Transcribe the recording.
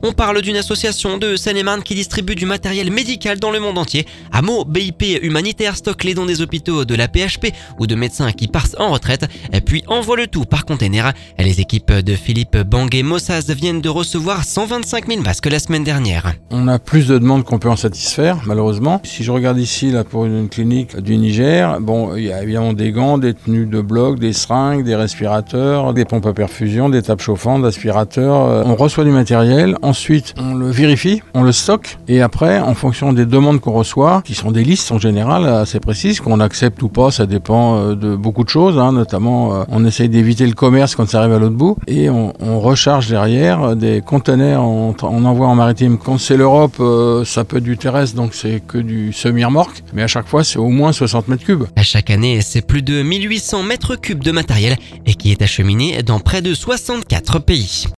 On parle d'une association de Seine-et-Marne qui distribue du matériel médical dans le monde entier. Amo BIP Humanitaire stocke les dons des hôpitaux de la PHP ou de médecins qui partent en retraite, puis envoie le tout par container. Les équipes de Philippe Bangué-Mossaz viennent de recevoir 125 000 masques la semaine dernière. On a plus de demandes qu'on peut en satisfaire, malheureusement. Si je regarde ici, là, pour une clinique du Niger, il y a évidemment des gants, des tenues de bloc, des seringues, des respirateurs, des pompes à perfusion, des tables chauffantes, d'aspirateurs. On reçoit du matériel, ensuite on le vérifie, on le stocke, et après, en fonction des demandes qu'on reçoit, qui sont des listes en général assez précises, qu'on accepte ou pas, ça dépend de beaucoup de choses, notamment on essaye d'éviter le commerce quand ça arrive à l'autre bout, et on recharge derrière des conteneurs, on envoie en maritime. Quand c'est l'Europe, ça peut être du terrestre, donc c'est que du semi-remorque, mais à chaque fois c'est au moins 60 mètres cubes. À chaque année, c'est plus de 1800 mètres cubes de matériel et qui est acheminé dans près de 64 pays.